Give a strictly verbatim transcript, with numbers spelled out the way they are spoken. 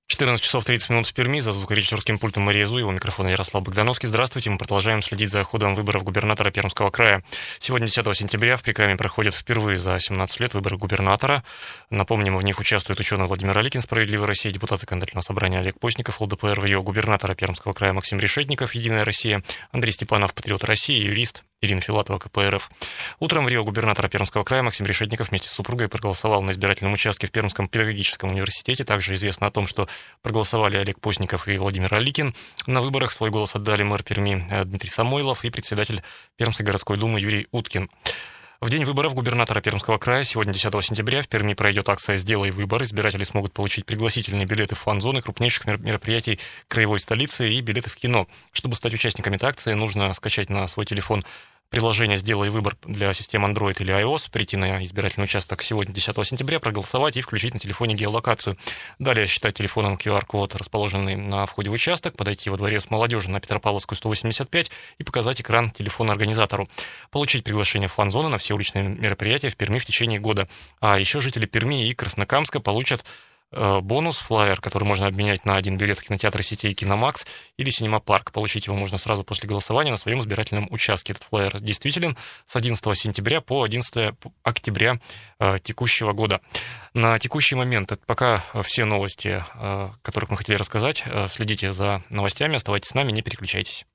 четырнадцать часов тридцать минут в Перми. За звукорежиссерским пультом Мария Зуева, у микрофона Ярослав Богдановский. Здравствуйте. Мы продолжаем следить за ходом выборов губернатора Пермского края. Сегодня, десятого сентября, в Прикаме проходят впервые за семнадцать лет выборы губернатора. Напомним, в них участвует ученый Владимир Аликин, «Справедливая Россия», депутат Законодательного собрания Олег Постников, ЛДПР, в ее губернатора Пермского края Максим Решетников, Единая Россия, Андрей Степанов, Патриот России, юрист Ирина Филатова, КПРФ. Утром в Рио губернатора Пермского края Максим Решетников вместе с супругой проголосовал на избирательном участке в Пермском педагогическом университете. Также известно о том, что проголосовали Олег Постников и Владимир Аликин. На выборах свой голос отдали мэр Перми Дмитрий Самойлов и председатель Пермской городской думы Юрий Уткин. В день выборов губернатора Пермского края, сегодня, десятого сентября, в Перми пройдет акция «Сделай выбор». Избиратели смогут получить пригласительные билеты в фан-зоны крупнейших мероприятий краевой столицы и билеты в кино. Чтобы стать участниками этой акции, нужно скачать на свой телефон приложение «Сделай выбор» для систем Android или iOS, прийти на избирательный участок сегодня, десятого сентября, проголосовать и включить на телефоне геолокацию. Далее считать телефоном ку ар-код, расположенный на входе в участок, подойти во дворец молодежи на Петропавловскую сто восемьдесят пять и показать экран телефона организатору. Получить приглашение в фан-зоны на все уличные мероприятия в Перми в течение года. А еще жители Перми и Краснокамска получат бонус, флаер, который можно обменять на один билет в кинотеатры сетей «Киномакс» или «Синема-парк». Получить его можно сразу после голосования на своем избирательном участке. Этот флаер действителен с одиннадцатого сентября по одиннадцатого октября э, текущего года. На текущий момент это пока все новости, э, которых мы хотели рассказать. Следите за новостями, оставайтесь с нами, не переключайтесь.